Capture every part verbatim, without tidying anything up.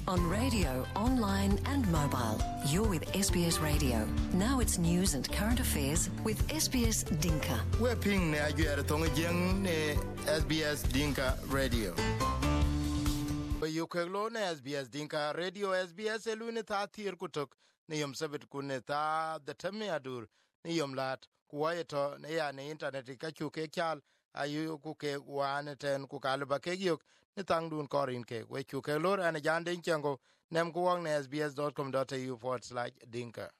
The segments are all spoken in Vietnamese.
On radio, online and mobile. You're with S B S Radio. Now it's news and current affairs with S B S Dinka. We're ping ne ajuere tonga jeng ne S B S Dinka Radio. You can learn S B S Dinka Radio. S B S elune ta tir kutok ne yom sabit kunne ta the temi adur ne yom lat kuwayeto ne ya ne internet ka chuke kyal ayu ku ke wan ten ku kalba ke yok ni tangdun korin ke we chu ke lor an jande chengo nem ku wong ne s b s dot com dot a u forward slash dinka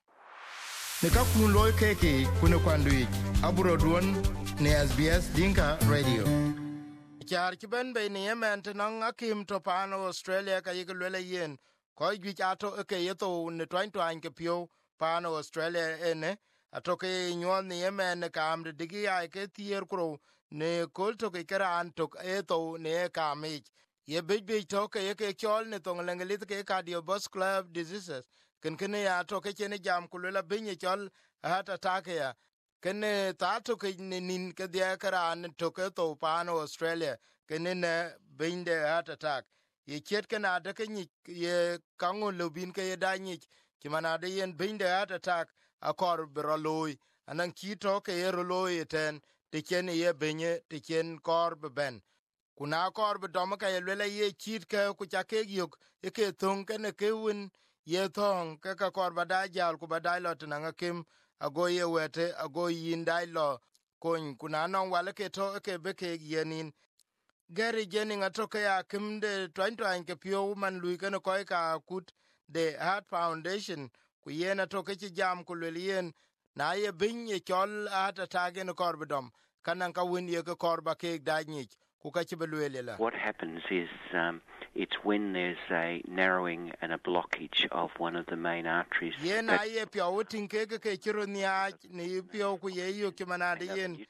ne ka kun loy ke ke kun kwandu aburo duon ne S B S Dinka Radio char ki ben be ne yemen tan akim to pan Australia ka yigwele yen ko gi ato ke yeto ne twain twain ke pio pan Australia ene atoke nyon ne yemen kam de digi ai ke tier kro ne kolto ke karan tok eto ne kamich ye bebe to ke ke chol ne tong lengelit ke cardiovascular diseases ken ken ya to ke ne jam kulela binye chol hata take ya ken ta to ke nin ke dia karan to ke to pan Australia ken ne binde heart attack ye chet ken ada ke ni ye kango lobin ke da ni ki mana de yen binde heart attack akor broloy anan ki to ke yeroloy ten te chen ye benye te chen kor ben kuna kor be dom ka ye le ye chit ke ku cha ke yok e ke thong ke ne ke win ye thong ke ka kor bada jal ku bada lot na ngakim ago ye wete ago yin dai lo kon kuna non wale ke to ke be ke yenin gari jeni ngato ke ya kimde twenty ke pio man lui ke no ko ka kut the Heart Foundation ku yena to ke jam ku le yen na ye bin ye chol ata tage no korbedom kanan ka win ye ko korba ke danyich ku ka chibelwele la. What happens is um, it's when there's a narrowing and a blockage of one of the main arteries. Ye na ye pio wutin ke ke chiro nya ni pio ku ye yo kimanade yen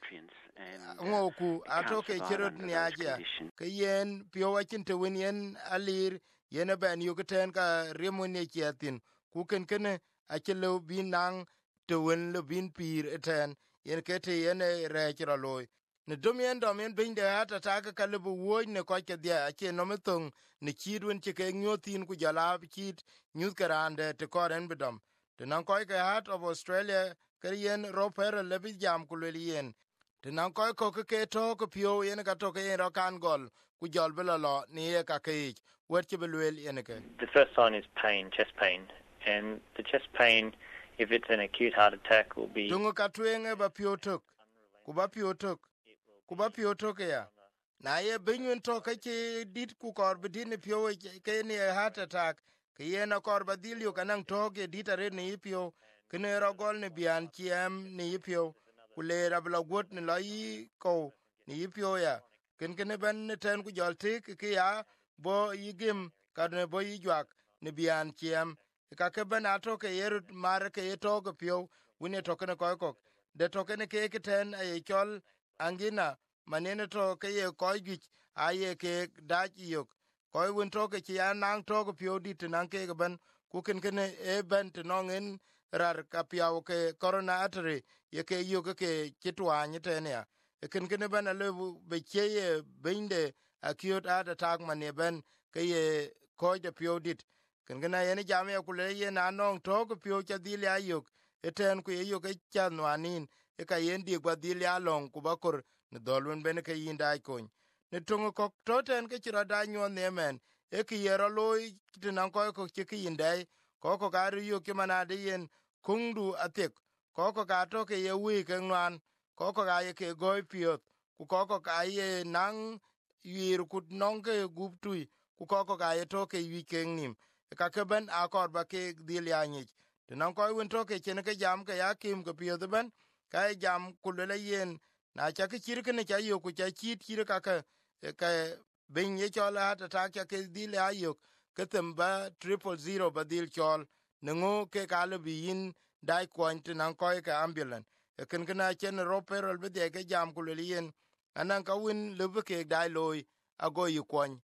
ngoku ato ke chiro nya ja ke yen pio wachin te win yen alir yen ben yo keten ka remone chiatin ku ken ken a chelo binang to wen le bin pir eten yen kete yen rechro loy ne domien domien bin de ata taka kalbu wo ne ko ke dia ache no metong ne chidwen che ke nyotin ku jala chit nyut karande te koren bedom te nan ko ke Heart of Australia ke yen roper le bi jam ku le yen te nan ko ko ke to ko pio yen ka to ke ro kan gol ku jol bela lo ni e ka ke wet che belwel yen ke. The first sign is pain, chest pain, and the chest pain, if it's an acute heart attack, will be tungu katwenge ba piotok ku ba piotok ku ba piotok ya na ye binyun to ke dit ku kor bidin pio ke ni heart attack ke ye na kor badil yo kanang to ke dit are ni pio ke ne rogol ne bian chiem ni pio ku le rabla got ni lai ko ni pio ya ken ken ben ten ku jol tik ke ya bo yigim kadne bo yijwak ni bian chiem ka ke ben ato ke yer mar ke to ke pio wine to ke ko ko de to ke ne ke ke ten e chol angina manene to ke ye ko gi aye ke da yok ko win to ke ya nang to ke pio dit nang ke ben ku ken ken e ben to nongen rar ka pio ke corona artery ye ke yo ke kitwa ni ten ya ken ken ben le be ke ye binde acute heart attack mane ben ke ye ko de pio dit ken gena yene jam ya kule ye na nong to ko pio cha dil ya yok eten ku ye yo ke cha nwanin e ka yen di gwa dil ya long ku bakor ne dolun ben ke yinda kon ne tongo ko to ten ke chira da nyon ne men e ki yero loy tinan ko ko ke yinda ko ko ga ru yo ke manade yen kundu atek ko ko ga to ke ye wi ke nwan ko ko ga ye ke goy pio ku ko ko ga ye nang yir ku nong ke guptui ku ko ko ga ye to ke wi ke nim ka ke ben akor ba ke dil ya ni te nan ko won to ke chen ke jam ke ya kim ko pio ben ka jam ku le yen na cha ke chir ke ne cha yo ku cha chit chir ka ka ka ben ye chola ta ta ke dil ya yo ke tamba triple zero ba dil chol ne ngo ke ka le bin dai ko te nan ko ke ambulance e ken kana chen ro perol be de ke jam ku le yen anan ka win le be ke dai loy ago yu kon.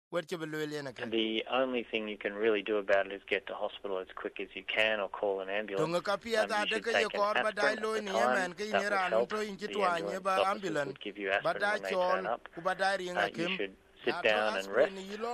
The only thing you can really do about it is get to hospital as quick as you can or call an ambulance. Um, you should take an aspirin at the time. That would help. The ambulance officers would give you aspirin when they turn up. Uh, you should sit down and rest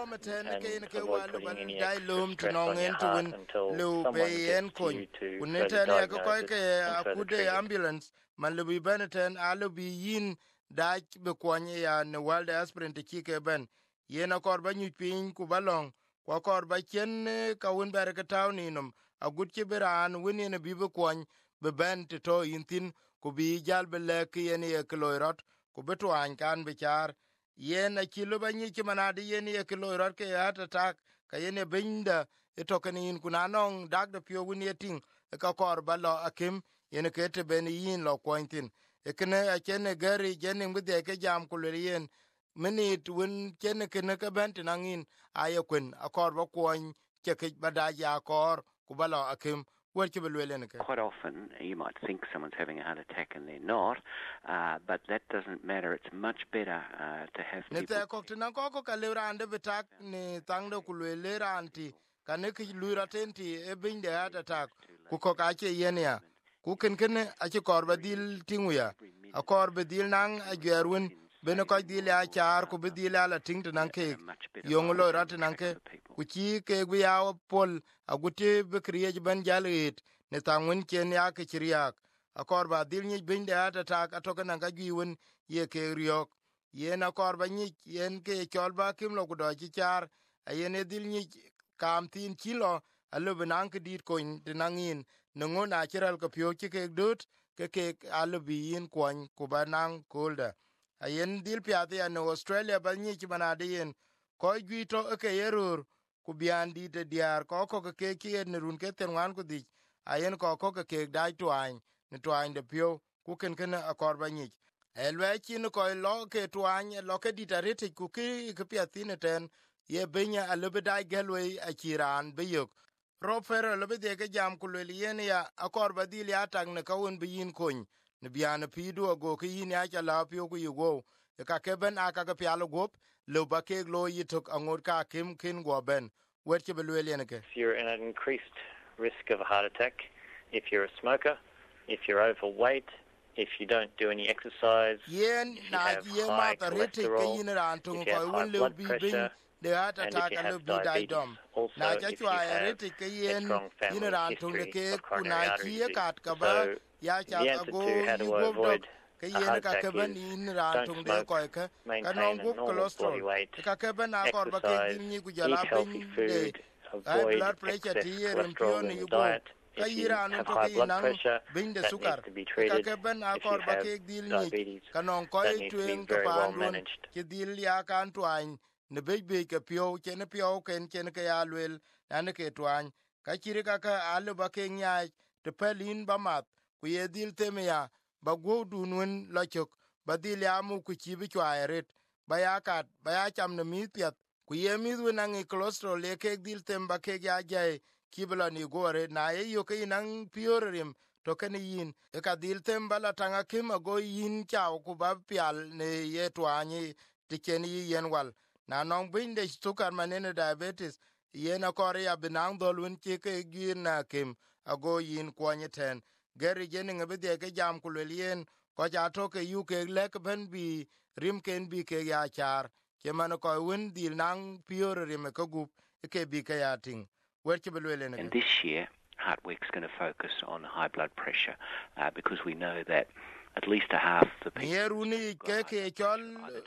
and avoid putting any extra stress on your heart until someone gets to you to further diagnose it and further treat it. Man lubi beneten alubi yin dach be kwanye ya ne walde aspirin te chike ben yena korba nyupin ku balong kwa korba chen ka won bere ka tawni num agut ke beran wini ne bibe kwany be ben te to yintin ku bi jal be le ke yen ye kloirot ku betwan kan be char yena kilo ba nyi manade yen ye kloirot ke ata tak ka yene binda etokenin kunanong dag de pio wini ting ka korba lo akim yene kete ben yin lo kwantin ekene akene gari jene ngbe ke jam kulien minit won kene kene ka ben tinangin ayekwen akor ba kwan ke ke badaja akor kubalo akim werke belwelen ke. Quite often you might think someone's having a heart attack and they're not, uh, but that doesn't matter. It's much better uh, to have people. Nete ko tinan ko ko kalirande betak ni tangdo kulele ranti kaneki luratenti e binde heart attack ku ko ka che yenia ku ken ken a che korba dil tinguya a korba dil nang a gerwin bene ko dil ya char ku bedil ala tingto nang ke yonglo rat nang ke ku chi ke gu ya pol a guti be kriye ban jalit ne tangwen ken ya ke chiriak a korba dil ni binde heart attack a to kan ga giwon ye ke riok yen a korba ni yen ke cholba kim lo gudo chi char a yen dil ni kam tin kilo a lo benang ke dit ko nangin nungun a chiral ko pio chi ke dut ke ke alubi yin kwan ku banang kolda a yen dil piati an Australia ba ni chi manade yen ko gwito ke yerur ku bian di de diar ko ko ke ke ne run ke tenwan ku di a yen ko ko ke dai twan ne twan de pio ku ken ken a korba ni elwe chi no ko lo ke twan lo ke ditarete ku ke ke piati ne ten ye benya alubi dai gelwe a chiran beyok Rofer lobe de ke jam kuleli yen ya akor badil ya tang ne kawun bi yin kun ne biana pidu go ke yin ya chala pio ku yugo e ka ke ben aka ke pialo gop lo ba ke lo yitok angor ka kim kin go ben wet ke belweli yen ke. If you're in an increased risk of a heart attack, if you're a smoker, if you're overweight, if you don't do any exercise, yen if you na have ye high ma cholesterol, if you have high blood pressure, the heart and attack if you and have be died diabetes, dom also na if cha you chwa have erete ke a yen strong family ran tung de history ke of coronary kuna artery chi disease. kat ka ba So ya cha the answer go to how to yu go avoid ke a yen heart ka attack ke ban is in ran don't tung de smoke, ko ke ka non maintain a go normal body cholesterol weight, ka ke ban a kor ba ke exercise, din ni ku eat jala healthy bin de food, high avoid blood pressure excess ti yen pio cholesterol ni in the you go diet. ka If you yiran have to high ke blood nang pressure, bin de that sukar needs to be ka treated. ke ban a If you kor ba have ke dil ni diabetes, ka non ko that needs to be tuen ka very well pan dun managed. ke dil ya kan twan ne be be ke pio ke ne pio ken ken ke ya lwel ane ke twan ka chiri ka ka alu ba ke nya te pelin ba mat ku ye dil teme ya ba go dunwen la chok ba dil ya mu ku chi bi chwa eret ba ya kat ba ya cham ne mi pet ku ye mi wen nang cholesterol le ke dil tem ba ke ya jai kibla ni gore na ye yo ke nang piorim to ken yin e ka dil tem bala tanga kima go yin chao ku ba pial ne ye twani ti ken yi yen wal na nong bin de sukar manene diabetes yen akor ya binang dolun ti ke gir na kim ago yin kwanye ten geri jeni ngabe de ke jam kulel yen ko ja to ke yu ke lek ben bi rim ken bi ke ya char ke man ko win dil nang pior rim ke gup ke bi ke ya ting wer ke belwele ne. And this year Heart Week's going to focus on high blood pressure uh, because we know that at least a half the people Nieruni ke ke chol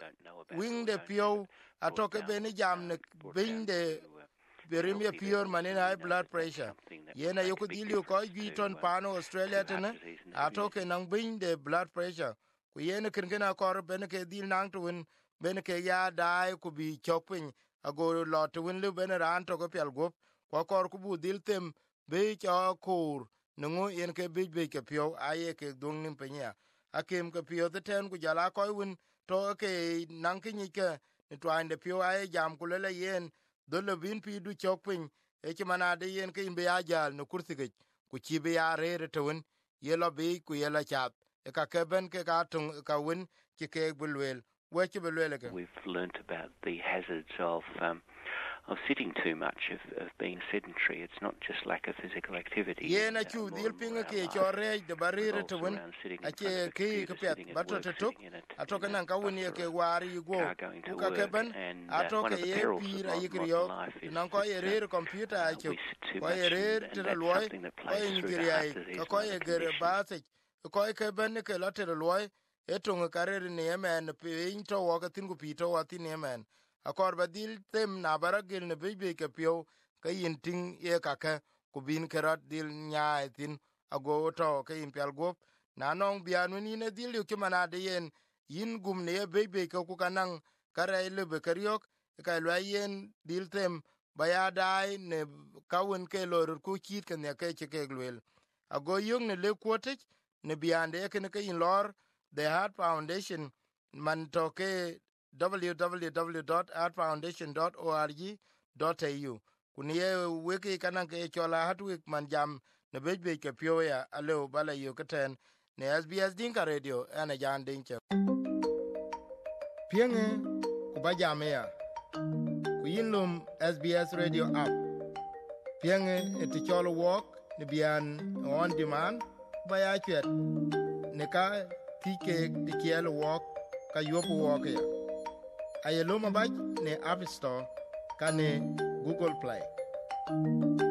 wing de pio atoke beni jam ne bin de berim ye pure manin high blood pressure yena yoku dilio ko giton pano Australia tene atoke nang bin de blood pressure ku yena ken gena kor ben ke dil nang tuin ben ke ya dai ku bi chokpin ago lot win lu ben ran to ko pel gop ko kor ku bu dil tem be cho kur nungu yen ke bi be ke pio aye ke dung nim penya akem ke pio the ten ku jala ko win to ke nang ki ni ke ni twan de pio aye jam ku le yen do le bin pi du chokpin e ki manade yen ke imbe ajal no kursi ke ku chi be ya re to win ye lo bi ku ye la chat e ka ke ben ke ka tung ka win ki ke bulwel we ki bulwel ke. We've learnt about the hazards of um, of sitting too much, of, of being sedentary. It's not just lack of physical activity. Yeah, na chu dil pinga ke chore de barire to win. Ache ke ke pet bato to tok. Ato kana ka woni ke wari go. Ka ke ban ato ke ye pira yikriyo. Nan ko ye re computer ache. Ko ye re te loy. Ko ye ngiri ai. Ko ye gere ba se. Ko ke ban ke lote loy. Etonga karer ne yemen pin to wa ka tin ku pito wa tin yemen. Akor badil tem na baragil ne bebe ke pio ka yinting ye kaka ku bin kerat dil nya tin ago to ka yin pial gop na nong bianu ni ne dil yu kimana de yen yin gum ne bebe ka ku kanang kare le be karyok ka lo yen dil tem baya dai ne kawun ke lor ku chit ke ne ke ke glwel ago yung ne le kwotic ne biande ke ne ke yin lor the Heart Foundation man to ke w w w dot heart foundation dot org dot a u kuniye wiki kanan ke chola hatwik man jam ne bejbe ke pyo ya alo bala yo keten ne S B S Dinka Radio ana jan dinche pienge ku ba jam ya ku yinlum S B S Radio app pienge et cholo walk ne bian on demand ba ya chet ne ka tike dikielo walk ka yopo walk ya ayeloma baj ne App Store kane Google Play.